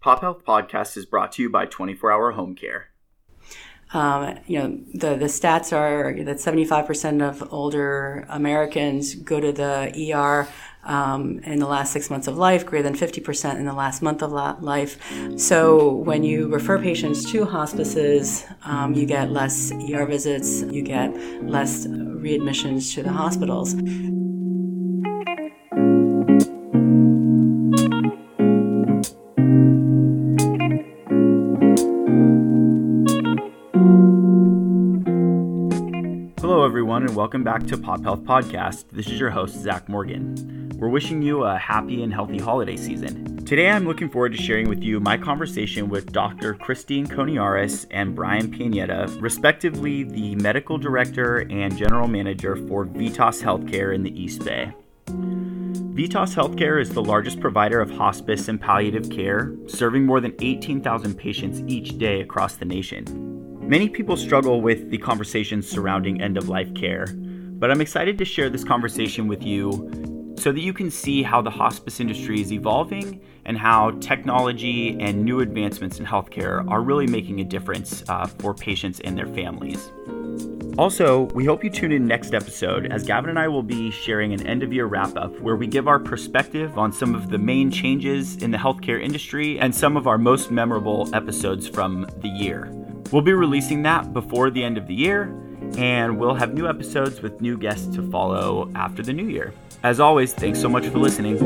Pop Health Podcast is brought to you by 24 Hour Home Care. The stats are that 75% of older Americans go to the ER in the last 6 months of life, greater than 50% in the last month of life. So when you refer patients to hospices, you get less ER visits, you get less readmissions to the hospitals. Hello, everyone, and welcome back to Pop Health Podcast. This is your host, Zach Morgan. We're wishing you a happy and healthy holiday season. Today, I'm looking forward to sharing with you my conversation with Dr. Christine Koniaris and Brian Pianeta, respectively the Medical Director and General Manager for VITAS Healthcare in the East Bay. VITAS Healthcare is the largest provider of hospice and palliative care, serving more than 18,000 patients each day across the nation. Many people struggle with the conversations surrounding end-of-life care, but I'm excited to share this conversation with you so that you can see how the hospice industry is evolving and how technology and new advancements in healthcare are really making a difference for patients and their families. Also, we hope you tune in next episode as Gavin and I will be sharing an end-of-year wrap-up where we give our perspective on some of the main changes in the healthcare industry and some of our most memorable episodes from the year. We'll be releasing that before the end of the year, and we'll have new episodes with new guests to follow after the new year. As always, thanks so much for listening.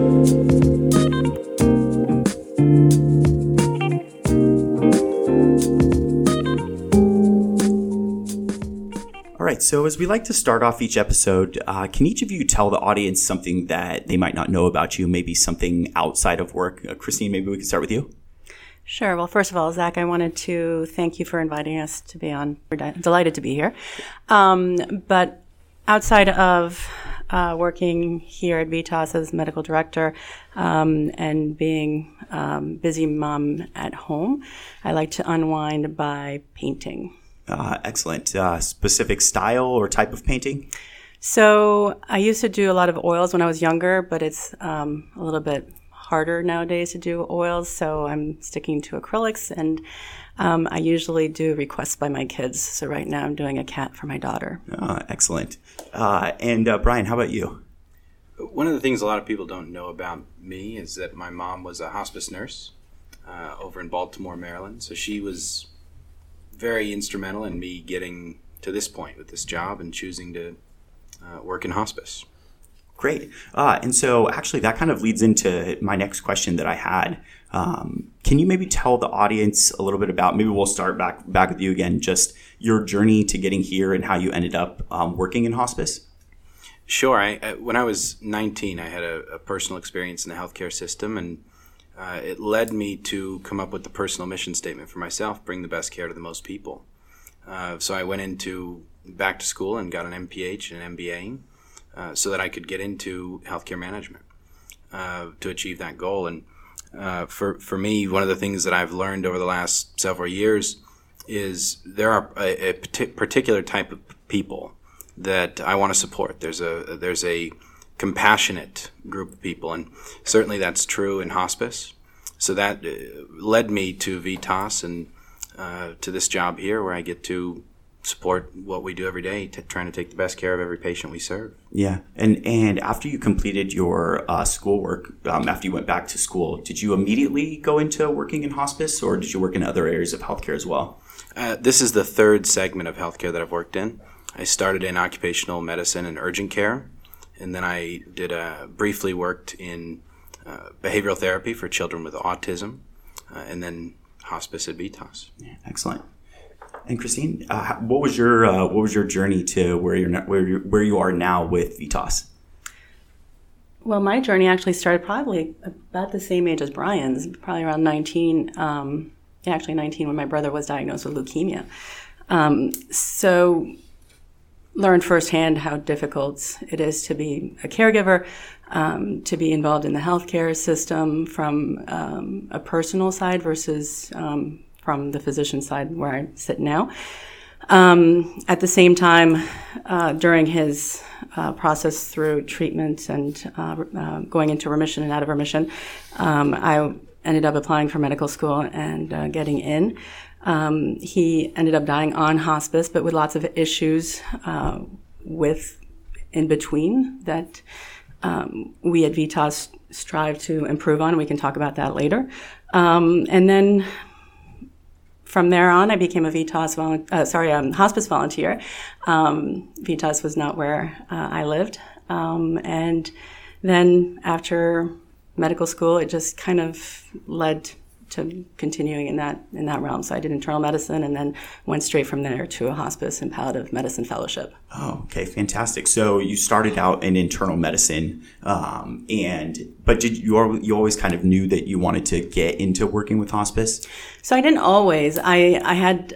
All right, so as we like to start off each episode, can each of you tell the audience something that they might not know about you, maybe something outside of work? Christine, maybe we can start with you. Sure. Well, first of all, Zach, I wanted to thank you for inviting us to be on. We're delighted to be here. But outside of working here at VITAS as medical director and being busy mom at home, I like to unwind by painting. Excellent. Specific style or type of painting? So I used to do a lot of oils when I was younger, but it's a little bit harder nowadays to do oils, so I'm sticking to acrylics, and I usually do requests by my kids. So right now I'm doing a cat for my daughter. Excellent. And Brian, how about you? One of the things a lot of people don't know about me is that my mom was a hospice nurse over in Baltimore, Maryland. So she was very instrumental in me getting to this point with this job and choosing to work in hospice. Great. And so actually that kind of leads into my next question that I had. Can you maybe tell the audience a little bit about, maybe we'll start back with you again, just your journey to getting here and how you ended up working in hospice? Sure. When I was 19, I had a personal experience in the healthcare system, and it led me to come up with the personal mission statement for myself, bring the best care to the most people. So I went back to school and got an MPH and an MBA. So that I could get into healthcare management to achieve that goal. And for me, one of the things that I've learned over the last several years is there are a particular type of people that I want to support. There's a compassionate group of people, and certainly that's true in hospice. So that led me to VITAS and to this job here where I get to support what we do every day, trying to take the best care of every patient we serve. Yeah. And after you completed your schoolwork, after you went back to school, did you immediately go into working in hospice, or did you work in other areas of healthcare as well? This is the third segment of healthcare that I've worked in. I started in occupational medicine and urgent care, and then I briefly worked in behavioral therapy for children with autism, and then hospice at VITAS. Yeah, excellent. And Christine, what was your journey to where you are now with VITAS? Well, my journey actually started probably about the same age as Brian's, probably around 19. 19 when my brother was diagnosed with leukemia. So learned firsthand how difficult it is to be a caregiver, to be involved in the healthcare system from a personal side versus from the physician side where I sit now. At the same time, during his process through treatment and going into remission and out of remission, I ended up applying for medical school and getting in. He ended up dying on hospice, but with lots of issues with in between that we at VITAS strive to improve on. We can talk about that later. And then from there on, I became a hospice volunteer. VITAS was not where I lived. And then after medical school, it just kind of led to continuing in that realm. So I did internal medicine and then went straight from there to a hospice and palliative medicine fellowship. Oh, okay, fantastic. So you started out in internal medicine, but did you always kind of knew that you wanted to get into working with hospice? So I didn't always. I had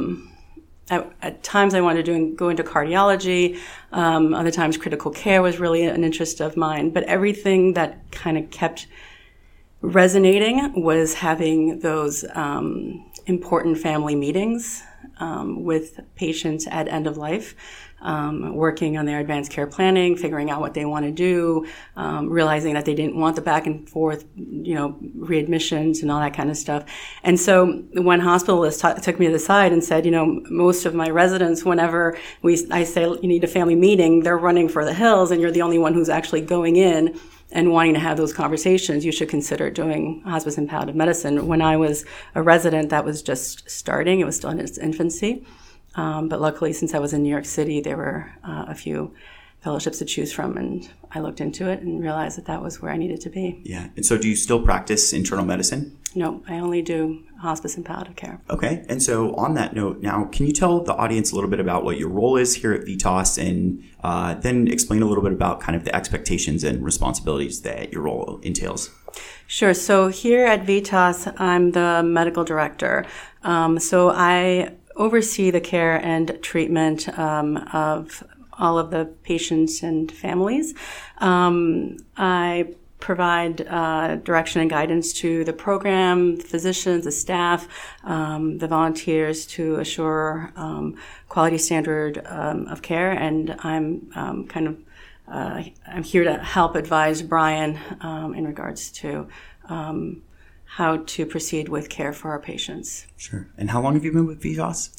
at times I wanted to go into cardiology. Other times critical care was really an interest of mine. But everything that kind of kept resonating was having those important family meetings with patients at end of life, working on their advanced care planning, figuring out what they want to do, realizing that they didn't want the back and forth, readmissions and all that kind of stuff. And so when hospitalists took me to the side and said, most of my residents, whenever I say you need a family meeting, they're running for the hills and you're the only one who's actually going in and wanting to have those conversations, you should consider doing hospice and palliative medicine. When I was a resident, that was just starting. It was still in its infancy. But luckily, since I was in New York City, there were a few fellowships to choose from, and I looked into it and realized that was where I needed to be. Yeah. And so do you still practice internal medicine? No, I only do hospice and palliative care. Okay. And so on that note, now, can you tell the audience a little bit about what your role is here at VITAS and then explain a little bit about kind of the expectations and responsibilities that your role entails? Sure. So here at VITAS, I'm the medical director. So I oversee the care and treatment of all of the patients and families. I provide direction and guidance to the program, the physicians, the staff, the volunteers to assure quality standard of care. And I'm I'm here to help advise Brian in regards to how to proceed with care for our patients. Sure. And how long have you been with VITAS?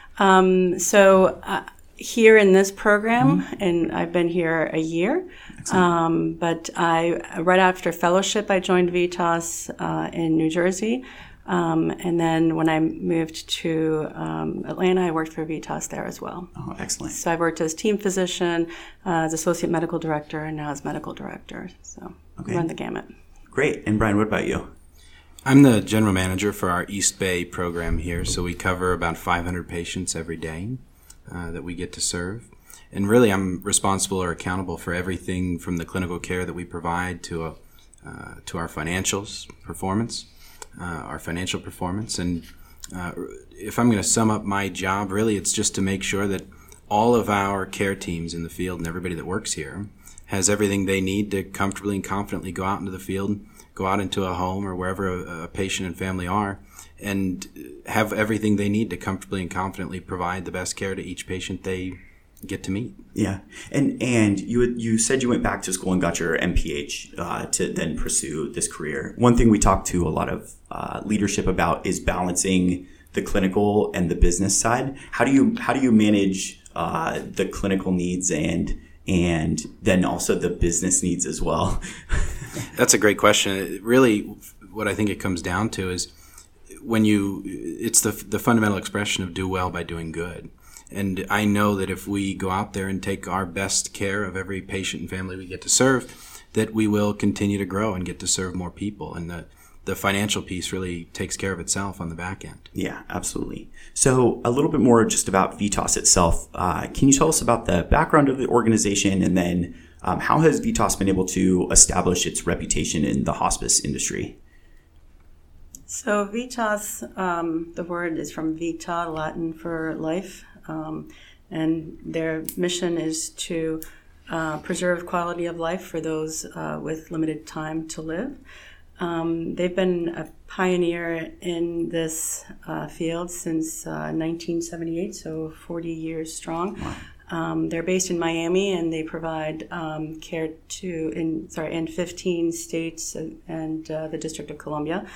Here in this program, and I've been here a year. But right after fellowship, I joined VITAS in New Jersey. And then when I moved to Atlanta, I worked for VITAS there as well. Oh, excellent. So I've worked as team physician, as associate medical director, and now as medical director. So I run the gamut. Great. And Brian, what about you? I'm the general manager for our East Bay program here. So we cover about 500 patients every day that we get to serve. And really, I'm responsible or accountable for everything from the clinical care that we provide to our financial performance. And if I'm going to sum up my job, really, it's just to make sure that all of our care teams in the field and everybody that works here has everything they need to comfortably and confidently go out into the field, go out into a home or wherever a patient and family are, and have everything they need to comfortably and confidently provide the best care to each patient they get to meet. Yeah. And you said you went back to school and got your MPH to then pursue this career. One thing we talk to a lot of leadership about is balancing the clinical and the business side. How do you manage the clinical needs and then also the business needs as well? That's a great question. Really, what I think it comes down to is it's the fundamental expression of do well by doing good. And I know that if we go out there and take our best care of every patient and family we get to serve, that we will continue to grow and get to serve more people. And the financial piece really takes care of itself on the back end. Yeah, absolutely. So a little bit more just about VITAS itself. Can you tell us about the background of the organization and then how has VITAS been able to establish its reputation in the hospice industry? So VITAS, the word is from vita, Latin for life. And their mission is to preserve quality of life for those with limited time to live. They've been a pioneer in this field since 1978, so 40 years strong. They're based in Miami, and they provide care in 15 states and the District of Columbia.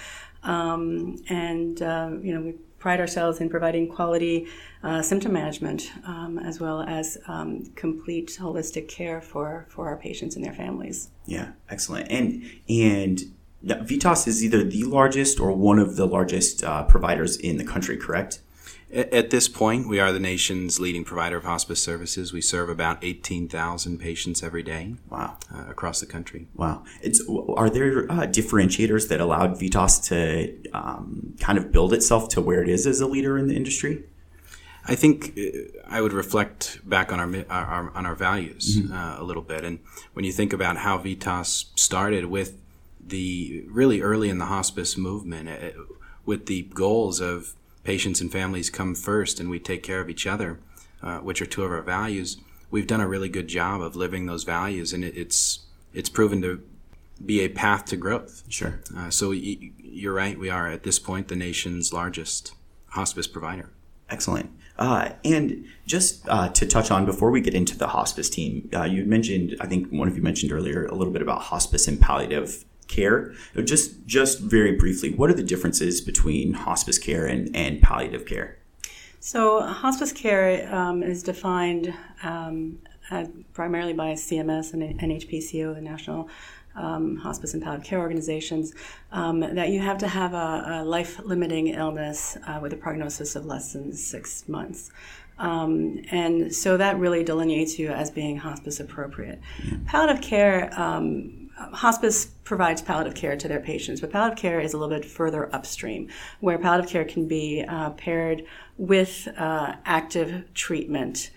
We pride ourselves in providing quality symptom management as well as complete holistic care for our patients and their families. Yeah, excellent. And VITAS is either the largest or one of the largest providers in the country, correct? At this point, we are the nation's leading provider of hospice services. We serve about 18,000 patients every day. Wow. Across the country. Wow. Are there differentiators that allowed VITAS to kind of build itself to where it is as a leader in the industry? I think I would reflect back on our values a little bit. And when you think about how VITAS started with the really early in the hospice movement, with the goals of patients and families come first and we take care of each other, which are two of our values, we've done a really good job of living those values, and it's proven to be a path to growth. Sure. So you're right, we are at this point the nation's largest hospice provider. Excellent. And just to touch on, before we get into the hospice team, you mentioned, I think one of you mentioned earlier, a little bit about hospice and palliative care. Just very briefly, what are the differences between hospice care and palliative care? So hospice care is defined primarily by CMS and NHPCO, the National Hospice and Palliative Care Organizations, that you have to have a life-limiting illness with a prognosis of less than 6 months. And so that really delineates you as being hospice appropriate. Palliative care, hospice provides palliative care to their patients, but palliative care is a little bit further upstream, where palliative care can be paired with active treatment.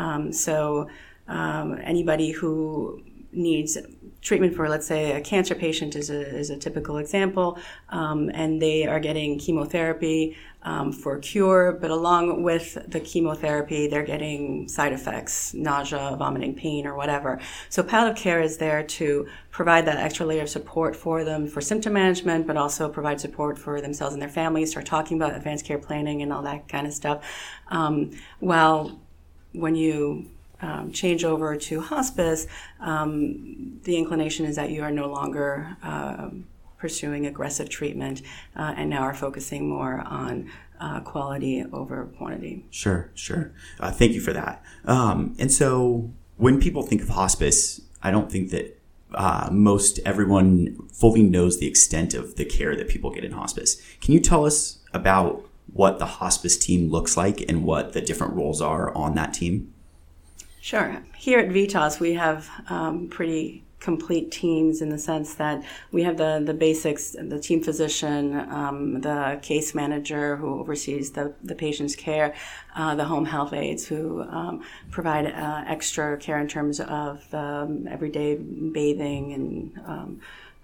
Anybody who needs treatment for, let's say, a cancer patient is a typical example, and they are getting chemotherapy for cure, but along with the chemotherapy, they're getting side effects, nausea, vomiting, pain, or whatever. So palliative care is there to provide that extra layer of support for them for symptom management, but also provide support for themselves and their families, start talking about advanced care planning and all that kind of stuff. While when you change over to hospice, the inclination is that you are no longer pursuing aggressive treatment and now are focusing more on quality over quantity. Sure. Thank you for that. And so when people think of hospice, I don't think that most everyone fully knows the extent of the care that people get in hospice. Can you tell us about what the hospice team looks like and what the different roles are on that team? Sure. Here at VITAS, we have pretty complete teams in the sense that we have the basics, the team physician, the case manager who oversees the patient's care, the home health aides who provide extra care in terms of everyday bathing and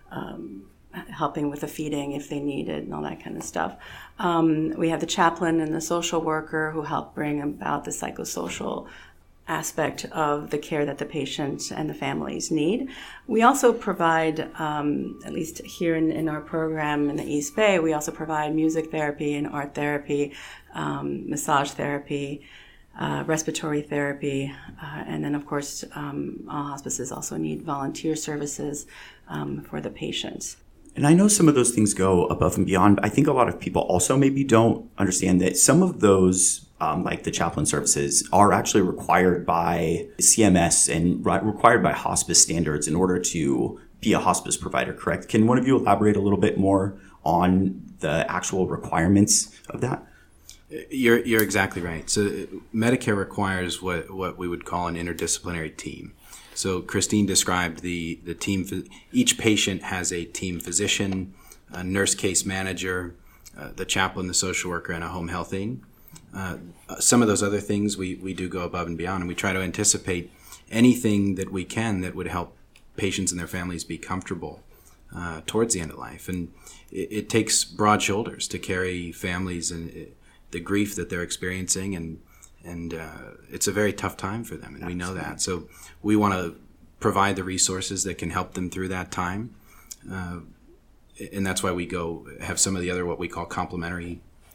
helping with the feeding if they need it and all that kind of stuff. We have the chaplain and the social worker who help bring about the psychosocial aspect of the care that the patient and the families need. We also provide, at least here in our program in the East Bay, we also provide music therapy and art therapy, massage therapy, respiratory therapy, and then of course all hospices also need volunteer services for the patients. And I know some of those things go above and beyond. I think a lot of people also maybe don't understand that some of those, like the chaplain services, are actually required by CMS and required by hospice standards in order to be a hospice provider, correct? Can one of you elaborate a little bit more on the actual requirements of that? You're exactly right. So Medicare requires what we would call an interdisciplinary team. So Christine described the team. Each patient has a team physician, a nurse case manager, the chaplain, the social worker, and a home health aide. Some of those other things we do go above and beyond, and we try to anticipate anything that we can that would help patients and their families be comfortable towards the end of life. And it takes broad shoulders to carry families and the grief that they're experiencing, and it's a very tough time for them, and we know that. So we want to provide the resources that can help them through that time, and that's why we go have some of the other what we call complementary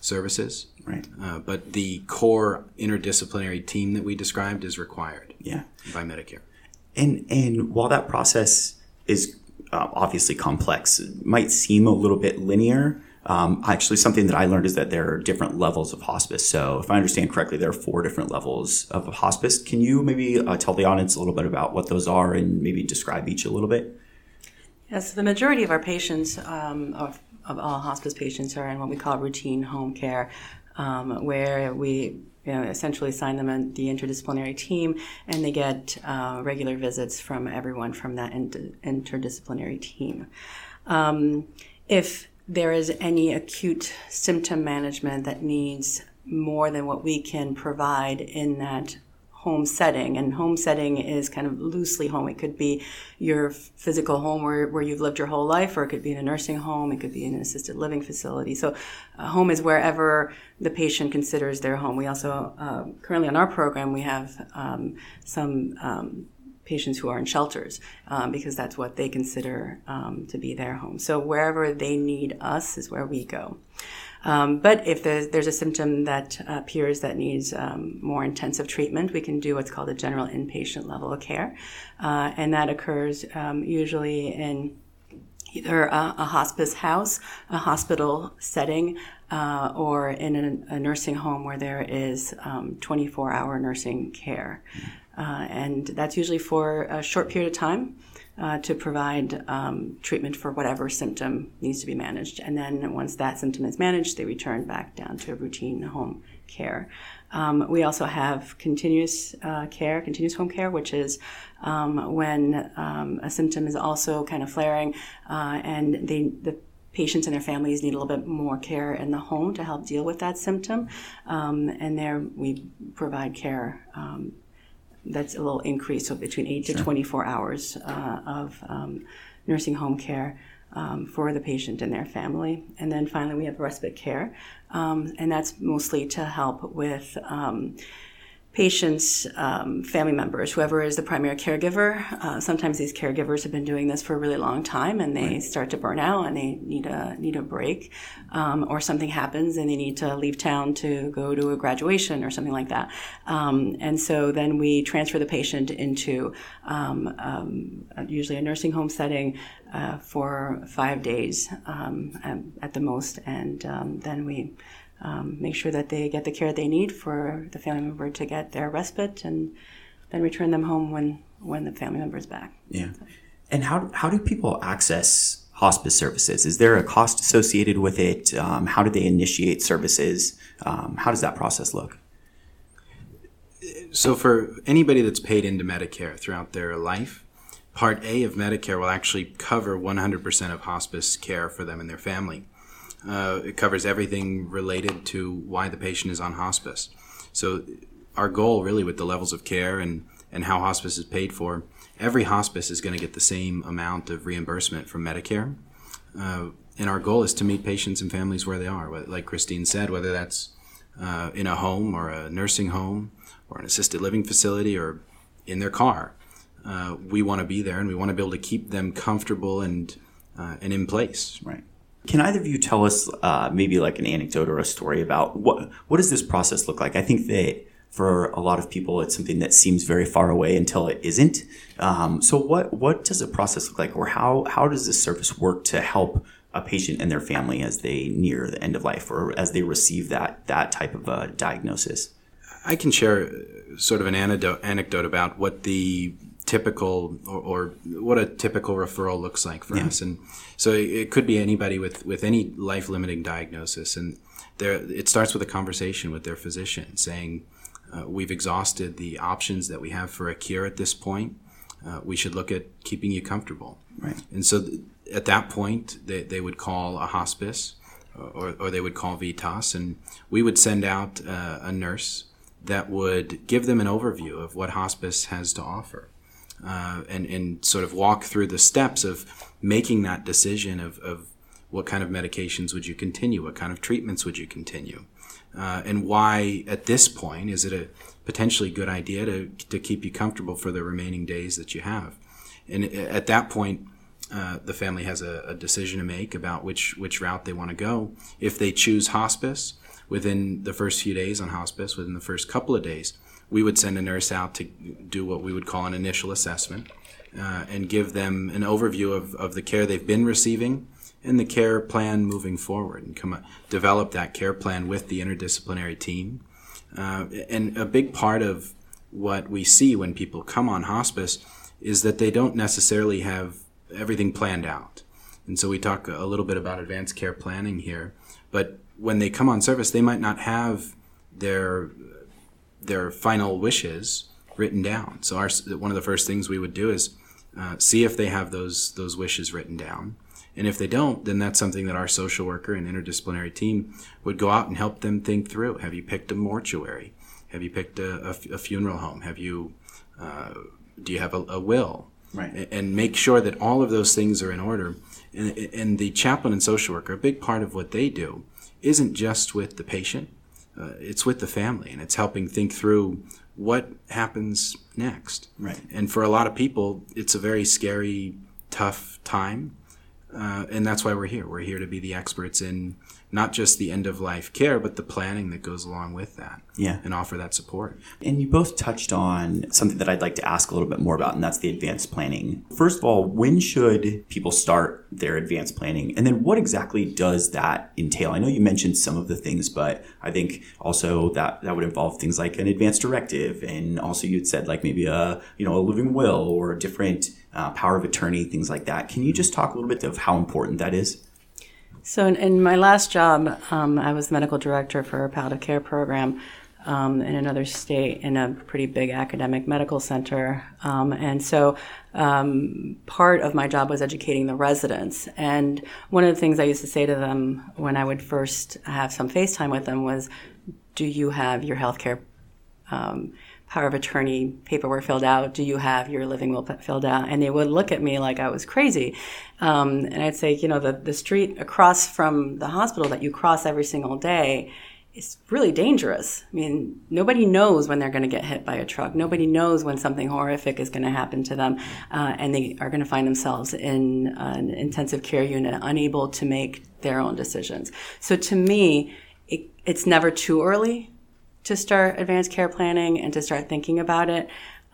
services. Right. But the core interdisciplinary team that we described is required by Medicare. And while that process is obviously complex, it might seem a little bit linear. Actually, something that I learned is that there are different levels of hospice. So if I understand correctly, there are 4 different levels of hospice. Can you maybe tell the audience a little bit about what those are and maybe describe each a little bit? Yes, the majority of our patients, of all hospice patients, are in what we call routine home care, where we essentially assign them the interdisciplinary team, and they get regular visits from everyone from that interdisciplinary team. If there is any acute symptom management that needs more than what we can provide in that home setting, and home setting is kind of loosely home. It could be your physical home where you've lived your whole life, or it could be in a nursing home, it could be in an assisted living facility. So home is wherever the patient considers their home. We also, currently on our program, we have some patients who are in shelters because that's what they consider to be their home. So wherever they need us is where we go. But if there's a symptom that appears that needs more intensive treatment, we can do what's called a general inpatient level of care. And that occurs usually in either a hospice house, a hospital setting, or in a nursing home where there is 24-hour nursing care. And that's usually for a short period of time to provide treatment for whatever symptom needs to be managed. And then once that symptom is managed, they return back down to routine home care. We also have continuous home care, which is when a symptom is also kind of flaring and the patients and their families need a little bit more care in the home to help deal with that symptom. And there we provide care that's a little increase, so between 8 to 24 hours of nursing home care for the patient and their family. And then finally, we have respite care, and that's mostly to help with patients, family members, whoever is the primary caregiver. Sometimes these caregivers have been doing this for a really long time, and they start to burn out, and they need a break, or something happens, and they need to leave town to go to a graduation or something like that. And so then we transfer the patient into usually a nursing home setting for 5 days at the most, and then we make sure that they get the care they need for the family member to get their respite, and then return them home when the family member is back. Yeah. And how do people access hospice services? Is there a cost associated with it? How do they initiate services? How does that process look? So for anybody that's paid into Medicare throughout their life, Part A of Medicare will actually cover 100% of hospice care for them and their family. It covers everything related to why the patient is on hospice. So our goal really with the levels of care and how hospice is paid for, every hospice is going to get the same amount of reimbursement from Medicare. And our goal is to meet patients and families where they are. Like Christine said, whether that's in a home or a nursing home or an assisted living facility or in their car. We want to be there, and we want to be able to keep them comfortable and in place. Right. Can either of you tell us maybe like an anecdote or a story about what does this process look like? I think that for a lot of people, it's something that seems very far away until it isn't. So what does the process look like, or how does this service work to help a patient and their family as they near the end of life or as they receive that type of a diagnosis? I can share sort of an anecdote about what the typical or what a typical referral looks like for us. And so it could be anybody with any life-limiting diagnosis. And it starts with a conversation with their physician saying, we've exhausted the options that we have for a cure at this point. We should look at keeping you comfortable. Right. And so at that point, they would call a hospice or they would call VITAS, and we would send out a nurse that would give them an overview of what hospice has to offer. And sort of walk through the steps of making that decision of what kind of medications would you continue, what kind of treatments would you continue, and why at this point is it a potentially good idea to keep you comfortable for the remaining days that you have. And at that point, the family has a decision to make about which route they want to go. If they choose hospice, within the first few days on hospice, within the first couple of days, we would send a nurse out to do what we would call an initial assessment and give them an overview of the care they've been receiving and the care plan moving forward, and develop that care plan with the interdisciplinary team. And a big part of what we see when people come on hospice is that they don't necessarily have everything planned out. And so we talk a little bit about advanced care planning here, but when they come on service, they might not have their final wishes written down. So one of the first things we would do is see if they have those wishes written down. And if they don't, then that's something that our social worker and interdisciplinary team would go out and help them think through. Have you picked a mortuary? Have you picked a funeral home? Have you do you have a will? Right. And make sure that all of those things are in order. And the chaplain and social worker, a big part of what they do isn't just with the patient. It's with the family, and it's helping think through what happens next. Right. And for a lot of people, it's a very scary, tough time. And that's why we're here. We're here to be the experts in not just the end-of-life care, but the planning that goes along with that. Yeah. And offer that support. And you both touched on something that I'd like to ask a little bit more about, and that's the advanced planning. First of all, when should people start their advanced planning? And then what exactly does that entail? I know you mentioned some of the things, but I think also that would involve things like an advanced directive. And also you'd said like maybe a living will or a different power of attorney, things like that. Can you just talk a little bit of how important that is? So in my last job, I was medical director for a palliative care program in another state in a pretty big academic medical center. And so part of my job was educating the residents. And one of the things I used to say to them when I would first have some FaceTime with them was, do you have your healthcare power of attorney paperwork filled out? Do you have your living will filled out? And they would look at me like I was crazy. And I'd say, the street across from the hospital that you cross every single day is really dangerous. I mean, nobody knows when they're going to get hit by a truck. Nobody knows when something horrific is going to happen to them. And they are going to find themselves in an intensive care unit, unable to make their own decisions. So to me, it's never too early to start advanced care planning and to start thinking about it.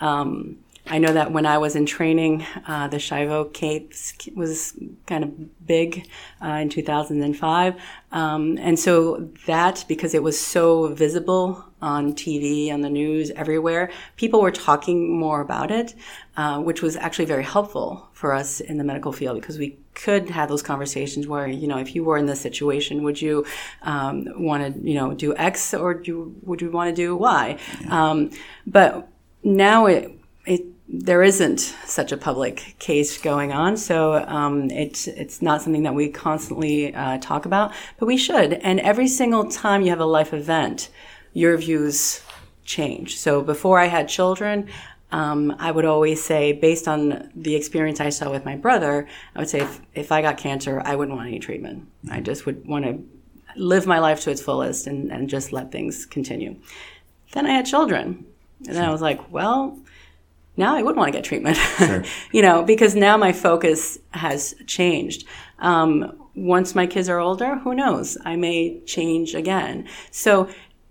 I know that when I was in training, the Shivo case was kind of big in 2005. And so that, because it was so visible on TV, on the news, everywhere, people were talking more about it, which was actually very helpful for us in the medical field, because we could have those conversations where, if you were in this situation, would you want to, do X or would you want to do Y? Yeah. But now there isn't such a public case going on, so it's not something that we constantly talk about, but we should. And every single time you have a life event, your views change. So before I had children, I would always say, based on the experience I saw with my brother, I would say if I got cancer, I wouldn't want any treatment. I just would want to live my life to its fullest and just let things continue. Then I had children, and then I was like, well, now I would want to get treatment, Sure. Because now my focus has changed. Once my kids are older, who knows? I may change again. So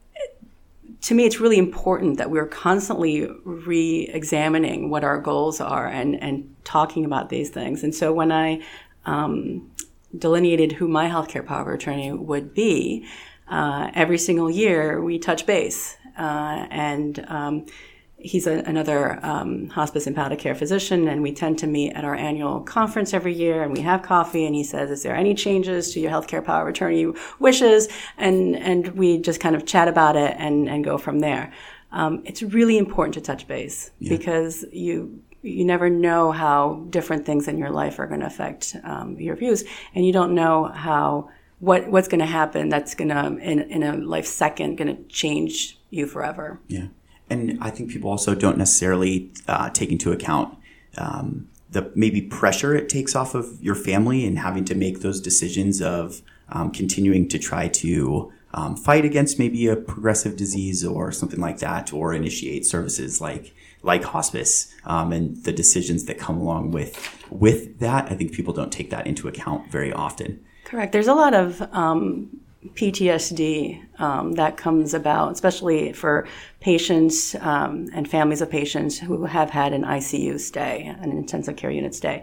to me, it's really important that we're constantly re-examining what our goals are and talking about these things. And so when I delineated who my healthcare power of attorney would be, every single year we touch base. He's another hospice and palliative care physician, and we tend to meet at our annual conference every year, and we have coffee, and he says, is there any changes to your healthcare power of attorney wishes? And we just kind of chat about it and go from there. It's really important to touch base because you never know how different things in your life are going to affect your views, and you don't know what's going to happen that's going to, in a life second, going to change you forever. Yeah. And I think people also don't necessarily take into account the maybe pressure it takes off of your family and having to make those decisions of continuing to try to fight against maybe a progressive disease or something like that, or initiate services like hospice, and the decisions that come along with that. I think people don't take that into account very often. Correct. There's a lot of PTSD that comes about, especially for patients and families of patients who have had an ICU stay, an intensive care unit stay.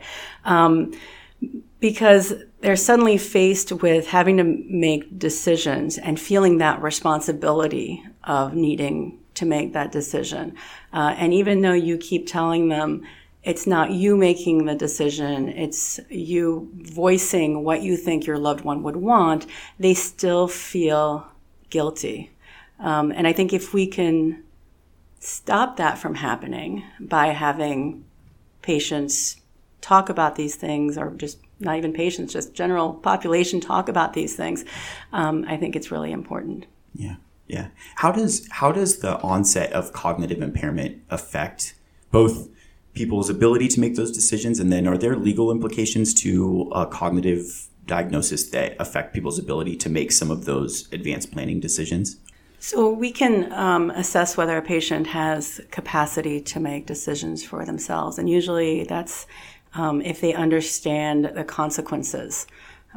Because they're suddenly faced with having to make decisions and feeling that responsibility of needing to make that decision. And even though you keep telling them it's not you making the decision, it's you voicing what you think your loved one would want, they still feel guilty. And I think if we can stop that from happening by having patients talk about these things, or just not even patients, just general population talk about these things, I think it's really important. Yeah. How does the onset of cognitive impairment affect both people's ability to make those decisions, and then are there legal implications to a cognitive diagnosis that affect people's ability to make some of those advanced planning decisions? So we can assess whether a patient has capacity to make decisions for themselves, and usually that's if they understand the consequences.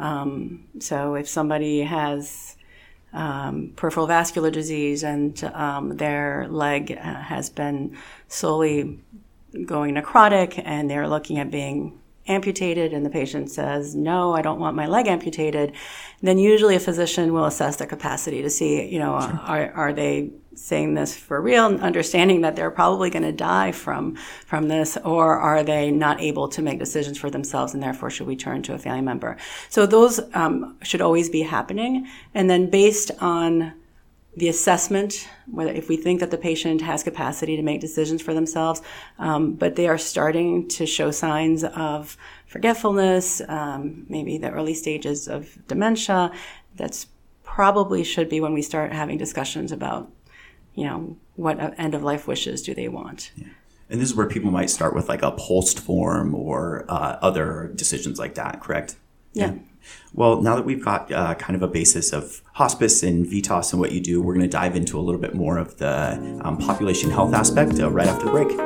So if somebody has peripheral vascular disease and their leg has been slowly going necrotic and they're looking at being amputated and the patient says, no, I don't want my leg amputated, then usually a physician will assess their capacity to see, sure. Are they saying this for real, understanding that they're probably going to die from this, or are they not able to make decisions for themselves and therefore should we turn to a family member? So those should always be happening. And then based on the assessment, whether if we think that the patient has capacity to make decisions for themselves, but they are starting to show signs of forgetfulness, maybe the early stages of dementia, that's probably should be when we start having discussions about, what end of life wishes do they want. Yeah. And this is where people might start with like a POLST form or other decisions like that, correct? Yeah. Well, now that we've got kind of a basis of hospice and VITAS and what you do, we're going to dive into a little bit more of the population health aspect right after the break.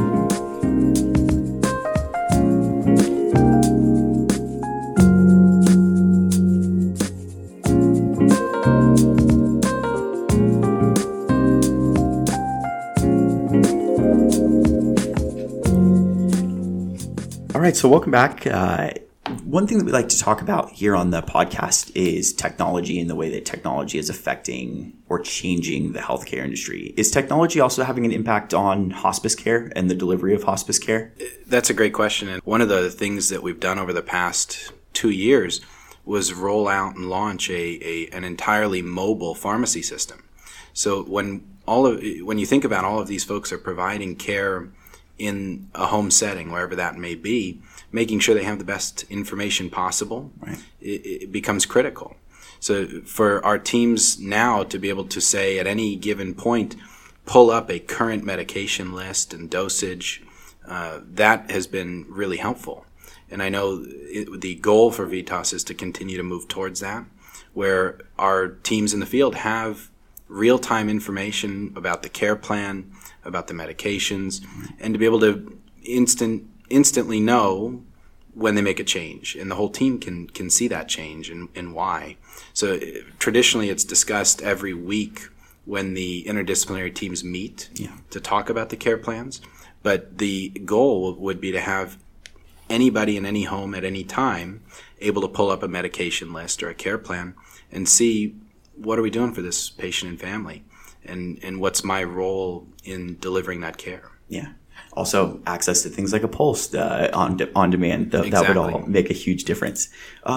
All right, so welcome back. One thing that we like to talk about here on the podcast is technology and the way that technology is affecting or changing the healthcare industry. Is technology also having an impact on hospice care and the delivery of hospice care? That's a great question. And one of the things that we've done over the past 2 years was roll out and launch an entirely mobile pharmacy system. So when you think about all of these folks are providing care in a home setting, wherever that may be, making sure they have the best information possible, right, it becomes critical. So for our teams now to be able to say at any given point, pull up a current medication list and dosage, that has been really helpful. And I know the goal for VITAS is to continue to move towards that, where our teams in the field have real-time information about the care plan, about the medications, and to be able to instantly know when they make a change, and the whole team can see that change and why. So traditionally it's discussed every week when the interdisciplinary teams meet to talk about the care plans, but the goal would be to have anybody in any home at any time able to pull up a medication list or a care plan and see what are we doing for this patient and family, and what's my role in delivering that care. Yeah. Also, access to things like a POLST on demand. That would all make a huge difference.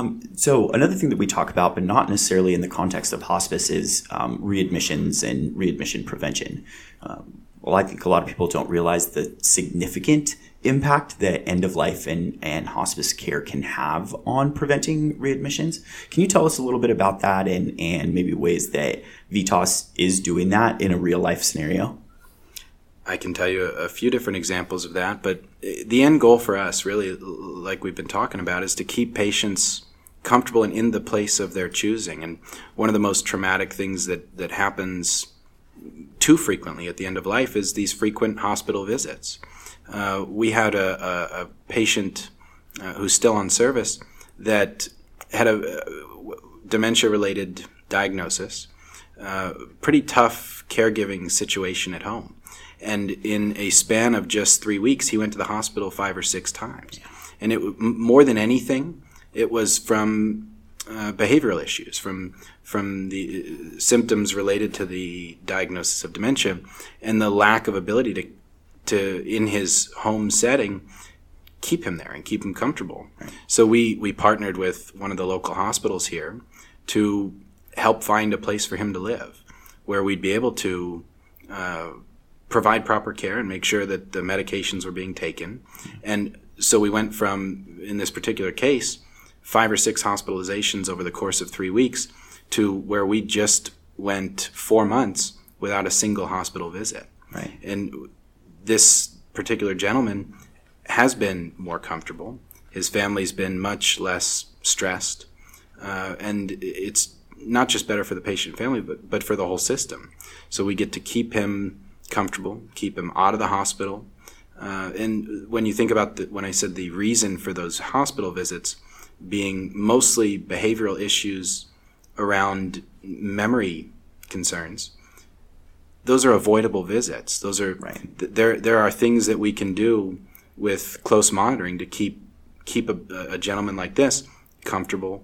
So another thing that we talk about, but not necessarily in the context of hospice, is readmissions and readmission prevention. Well, I think a lot of people don't realize the significant impact that end of life and hospice care can have on preventing readmissions. Can you tell us a little bit about that and maybe ways that VITAS is doing that in a real life scenario? I can tell you a few different examples of that, but the end goal for us, really, like we've been talking about, is to keep patients comfortable and in the place of their choosing. And one of the most traumatic things that happens too frequently at the end of life is these frequent hospital visits. We had a patient who's still on service that had a dementia-related diagnosis. pretty tough caregiving situation at home. And in a span of just 3 weeks, he went to the hospital 5 or 6 times. And it more than anything, it was from behavioral issues, from the symptoms related to the diagnosis of dementia, and the lack of ability to in his home setting, keep him there and keep him comfortable. Right. So we partnered with one of the local hospitals here to help find a place for him to live, where we'd be able to provide proper care and make sure that the medications were being taken. And so we went from, in this particular case, 5 or 6 hospitalizations over the course of 3 weeks to where we just went 4 months without a single hospital visit. Right. And this particular gentleman has been more comfortable. His family's been much less stressed. And it's not just better for the patient family, but for the whole system. So we get to keep him comfortable, keep him out of the hospital. And when you think about when I said the reason for those hospital visits being mostly behavioral issues around memory concerns, those are avoidable visits. Those are right. There are things that we can do with close monitoring to keep a gentleman like this comfortable,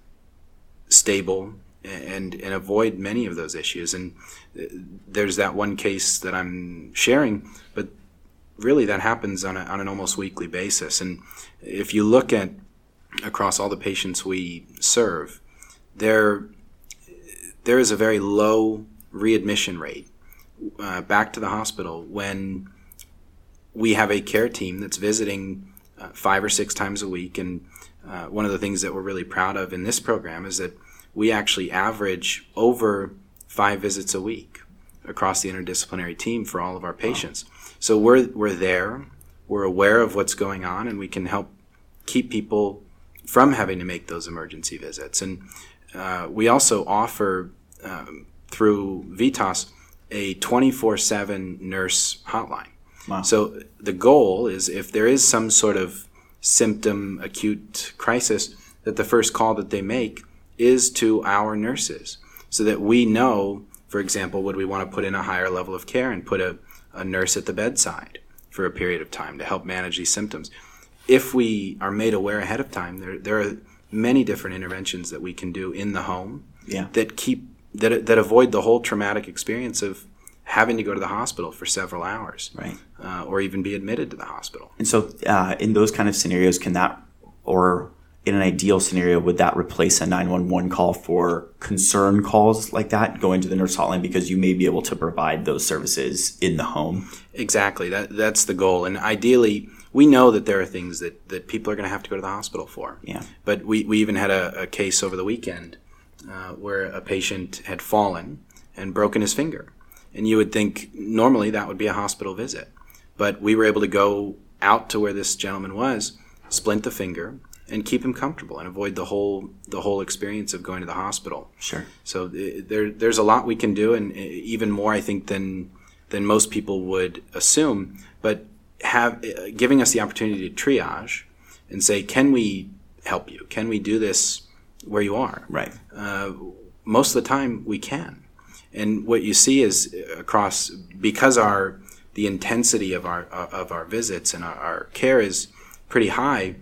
stable, and avoid many of those issues. And there's that one case that I'm sharing, but really that happens on an almost weekly basis. And if you look at across all the patients we serve, there is a very low readmission rate back to the hospital when we have a care team that's visiting 5 or 6 times a week. And one of the things that we're really proud of in this program is that we actually average over 5 visits a week across the interdisciplinary team for all of our patients. Wow. So we're there, we're aware of what's going on, and we can help keep people from having to make those emergency visits. And we also offer, through VITAS, a 24/7 nurse hotline. Wow. So the goal is, if there is some sort of symptom, acute crisis, that the first call that they make is to our nurses, so that we know, for example, would we want to put in a higher level of care and put a nurse at the bedside for a period of time to help manage these symptoms. If we are made aware ahead of time, there are many different interventions that we can do in the home that avoid the whole traumatic experience of having to go to the hospital for several hours, right, or even be admitted to the hospital. And so in those kind of scenarios, can that, or in an ideal scenario, would that replace a 911 call for concern calls like that, going to the nurse hotline, because you may be able to provide those services in the home? Exactly. That's the goal. And ideally, we know that there are things that people are going to have to go to the hospital for. Yeah. But we even had a case over the weekend where a patient had fallen and broken his finger. And you would think normally that would be a hospital visit. But we were able to go out to where this gentleman was, splint the finger, and keep him comfortable and avoid the whole experience of going to the hospital. Sure. So there's a lot we can do, and even more, I think, than most people would assume. But giving us the opportunity to triage and say, can we help you? Can we do this where you are? Right. Most of the time, we can. And what you see is because the intensity of our visits and our care is pretty high.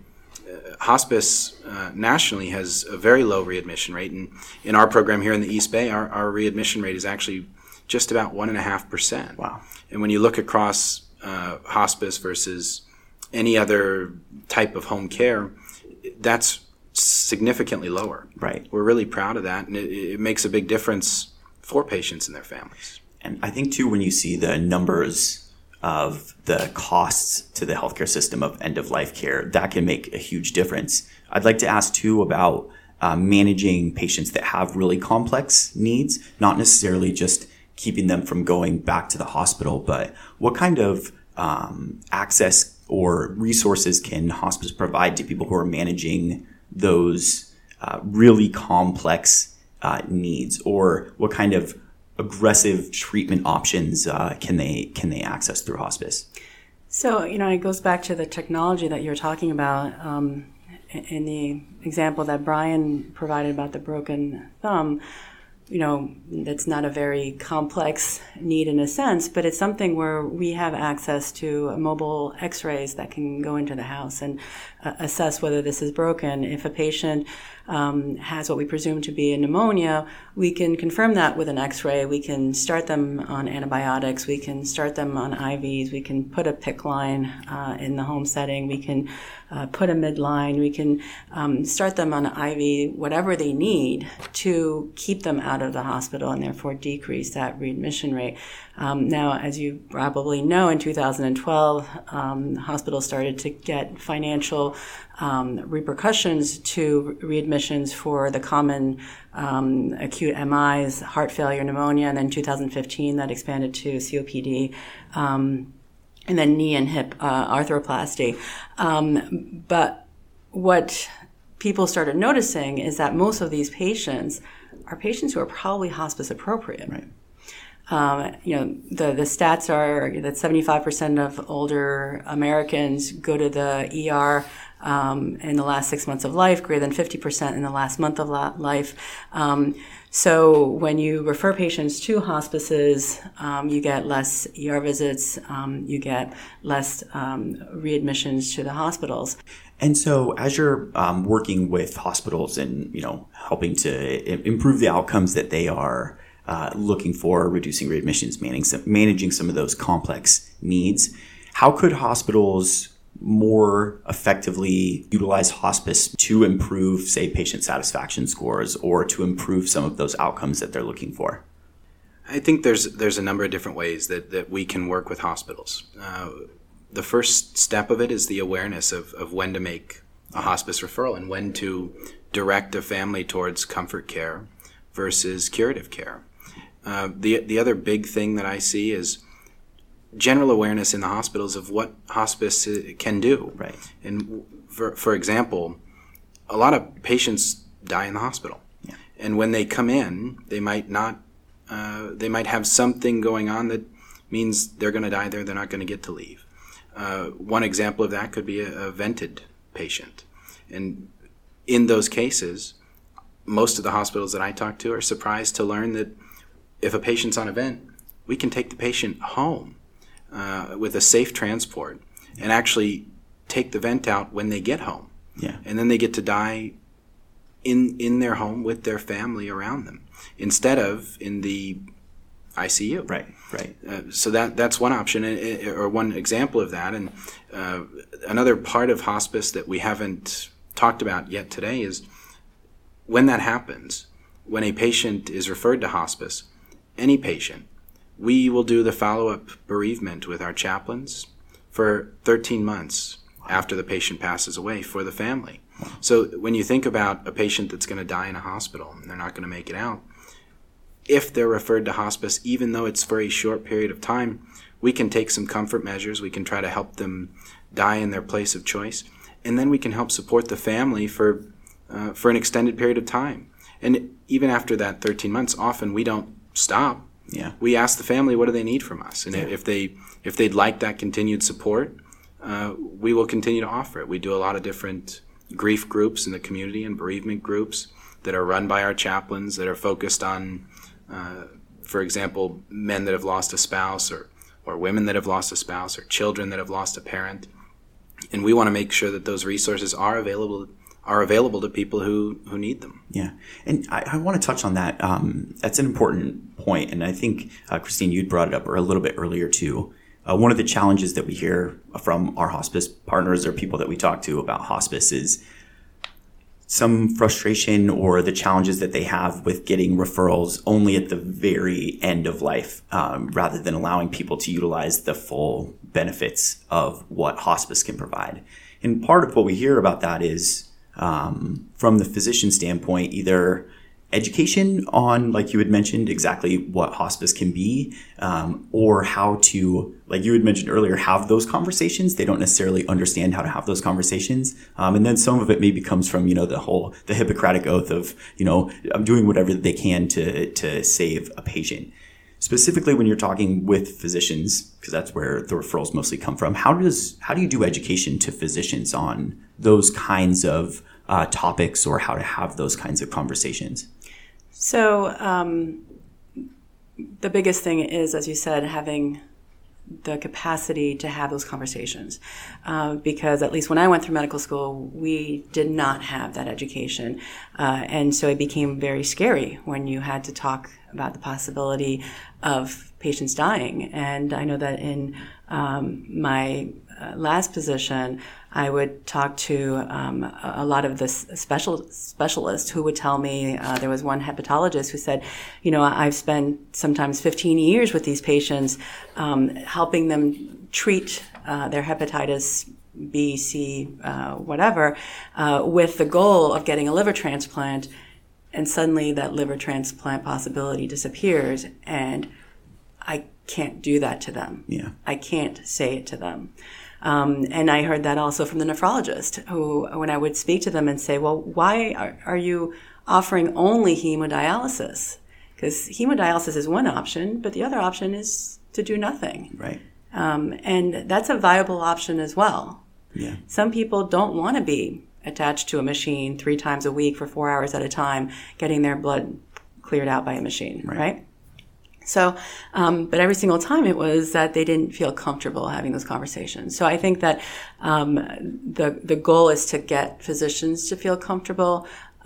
Hospice nationally has a very low readmission rate, and in our program here in the East Bay, our readmission rate is actually just about 1.5%. Wow! And when you look across hospice versus any other type of home care, that's significantly lower. Right. We're really proud of that, and it makes a big difference for patients and their families. And I think too, when you see the numbers of the costs to the healthcare system of end-of-life care, that can make a huge difference. I'd like to ask too about managing patients that have really complex needs, not necessarily just keeping them from going back to the hospital, but what kind of access or resources can hospice provide to people who are managing those really complex needs, or what kind of aggressive treatment options can they access through hospice? So, it goes back to the technology that you're talking about. In the example that Brian provided about the broken thumb, that's not a very complex need in a sense, but it's something where we have access to mobile x-rays that can go into the house and assess whether this is broken. If a patient has what we presume to be a pneumonia, we can confirm that with an x-ray. We can start them on antibiotics. We can start them on IVs. We can put a PICC line in the home setting. We can put a midline. We can start them on IV, whatever they need to keep them out of the hospital and therefore decrease that readmission rate. Now, as you probably know, in 2012, hospitals started to get financial repercussions to readmissions for the common acute MIs, heart failure, pneumonia, and then 2015 that expanded to COPD. And then knee and hip arthroplasty. But what people started noticing is that most of these patients are patients who are probably hospice appropriate. Right. The stats are that 75% of older Americans go to the ER in the last 6 months of life, greater than 50% in the last month of life. So when you refer patients to hospices, you get less ER visits, you get less readmissions to the hospitals. And so as you're working with hospitals and, helping to improve the outcomes that they are looking for, reducing readmissions, managing some of those complex needs, how could hospitals more effectively utilize hospice to improve, say, patient satisfaction scores or to improve some of those outcomes that they're looking for? I think there's a number of different ways that we can work with hospitals. The first step of it is the awareness of when to make a hospice referral and when to direct a family towards comfort care versus curative care. The other big thing that I see is general awareness in the hospitals of what hospice can do. Right. And for example, a lot of patients die in the hospital. Yeah. And when they come in, they might have something going on that means they're going to die there. They're not going to get to leave. One example of that could be a vented patient. And in those cases, most of the hospitals that I talk to are surprised to learn that if a patient's on a vent, we can take the patient home with a safe transport and actually take the vent out when they get home. Yeah. And then they get to die in their home with their family around them instead of in the ICU. Right. So that's one option or one example of that. And another part of hospice that we haven't talked about yet today is when that happens, when a patient is referred to hospice, any patient, we will do the follow-up bereavement with our chaplains for 13 months after the patient passes away for the family. So when you think about a patient that's going to die in a hospital and they're not going to make it out, if they're referred to hospice, even though it's for a short period of time, we can take some comfort measures. We can try to help them die in their place of choice. And then we can help support the family for an extended period of time. And even after that 13 months, often we don't stop. Yeah. We ask the family, what do they need from us? And if they'd like that continued support, we will continue to offer it. We do a lot of different grief groups in the community and bereavement groups that are run by our chaplains that are focused on, for example, men that have lost a spouse or women that have lost a spouse or children that have lost a parent. And we want to make sure that those resources are available to people who need them. Yeah. And I want to touch on that. That's an important point. And I think, Christine, you'd brought it up a little bit earlier too. One of the challenges that we hear from our hospice partners or people that we talk to about hospice is some frustration or the challenges that they have with getting referrals only at the very end of life, rather than allowing people to utilize the full benefits of what hospice can provide. And part of what we hear about that is, from the physician standpoint, either education on, like you had mentioned, exactly what hospice can be, or how to, like you had mentioned earlier, have those conversations. They don't necessarily understand how to have those conversations. And then some of it maybe comes from, the Hippocratic oath of, doing whatever they can to save a patient. Specifically when you're talking with physicians, because that's where the referrals mostly come from, how do you do education to physicians on those kinds of topics or how to have those kinds of conversations? So the biggest thing is, as you said, having the capacity to have those conversations. Because at least when I went through medical school, we did not have that education. And so it became very scary when you had to talk about the possibility of patients dying. And I know that in my last position, I would talk to a lot of the specialists who would tell me, there was one hepatologist who said, I've spent sometimes 15 years with these patients, helping them treat their hepatitis B, C, whatever, with the goal of getting a liver transplant. And suddenly that liver transplant possibility disappears, and I can't do that to them. Yeah. I can't say it to them. And I heard that also from the nephrologist, who, when I would speak to them and say, well, why are you offering only hemodialysis? Because hemodialysis is one option, but the other option is to do nothing. Right. And that's a viable option as well. Yeah. Some people don't want to be attached to a machine 3 times a week for 4 hours at a time, getting their blood cleared out by a machine, right? So, but every single time it was that they didn't feel comfortable having those conversations. So I think that the goal is to get physicians to feel comfortable,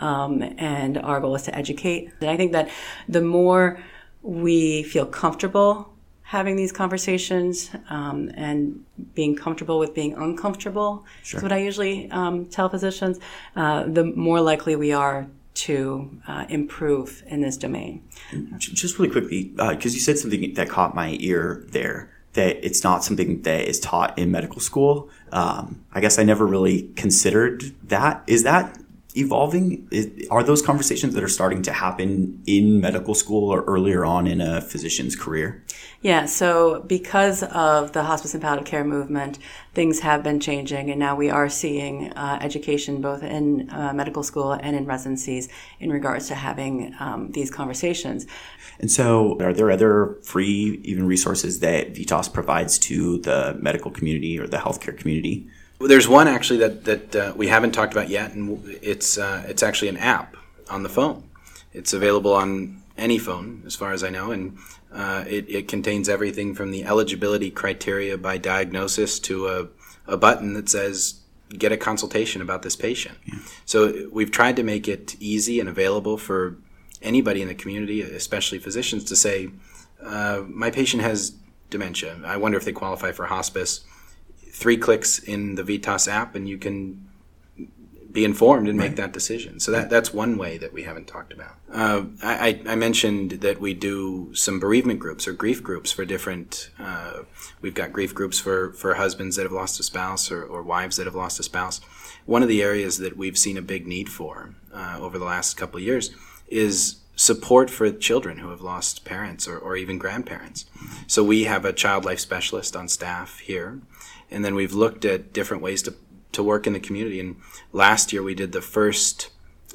and our goal is to educate. And I think that the more we feel comfortable having these conversations, and being comfortable with being uncomfortable, is what I usually tell physicians, the more likely we are to improve in this domain. Just really quickly, because you said something that caught my ear there, that it's not something that is taught in medical school. I guess I never really considered that. Is that evolving? Are those conversations that are starting to happen in medical school or earlier on in a physician's career? Yeah, so because of the hospice and palliative care movement, things have been changing, and now we are seeing education both in medical school and in residencies in regards to having these conversations. And so are there other free even resources that VITAS provides to the medical community or the healthcare community? Well, there's one actually that we haven't talked about yet, and it's actually an app on the phone. It's available on any phone, as far as I know, and it contains everything from the eligibility criteria by diagnosis to a button that says, get a consultation about this patient. Yeah. So we've tried to make it easy and available for anybody in the community, especially physicians, to say, my patient has dementia. I wonder if they qualify for hospice. 3 clicks in the VITAS app and you can be informed and make that decision. So that's one way that we haven't talked about. I mentioned that we do some bereavement groups or grief groups for different, we've got grief groups for husbands that have lost a spouse or wives that have lost a spouse. One of the areas that we've seen a big need for over the last couple of years is support for children who have lost parents or even grandparents. So we have a child life specialist on staff here, and then we've looked at different ways to work in the community. And last year we did the first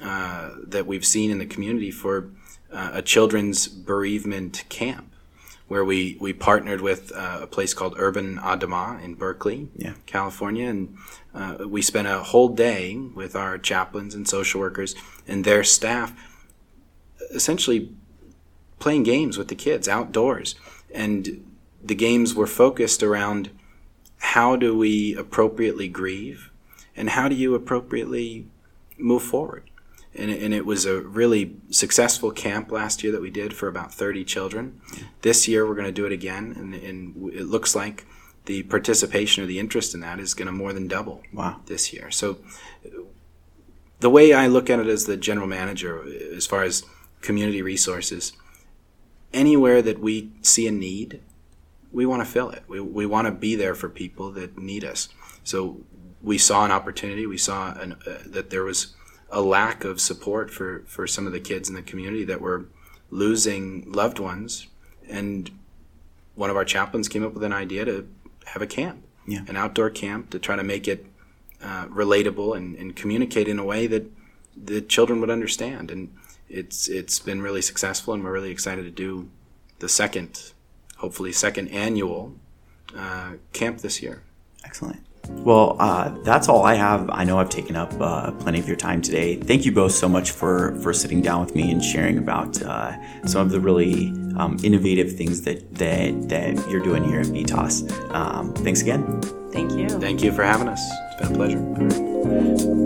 that we've seen in the community for a children's bereavement camp, where we partnered with a place called Urban Adama in Berkeley, California, and we spent a whole day with our chaplains and social workers and their staff essentially playing games with the kids outdoors. And the games were focused around how do we appropriately grieve and how do you appropriately move forward. And it was a really successful camp last year that we did for about 30 children. This year we're going to do it again, and it looks like the participation or the interest in that is going to more than double this year. So the way I look at it as the general manager, as far as community resources, anywhere that we see a need, we want to fill it. We want to be there for people that need us. So we saw an opportunity. We saw that there was a lack of support for some of the kids in the community that were losing loved ones. And one of our chaplains came up with an idea to have a camp, an outdoor camp, to try to make it relatable and communicate in a way that the children would understand. And it's been really successful, and we're really excited to do the hopefully second annual camp this year. Excellent. Well, that's all I have. I know I've taken up plenty of your time today. Thank you both so much for sitting down with me and sharing about some of the really innovative things that you're doing here at VITAS. Thanks again. Thank you. Thank you for having us. It's been a pleasure.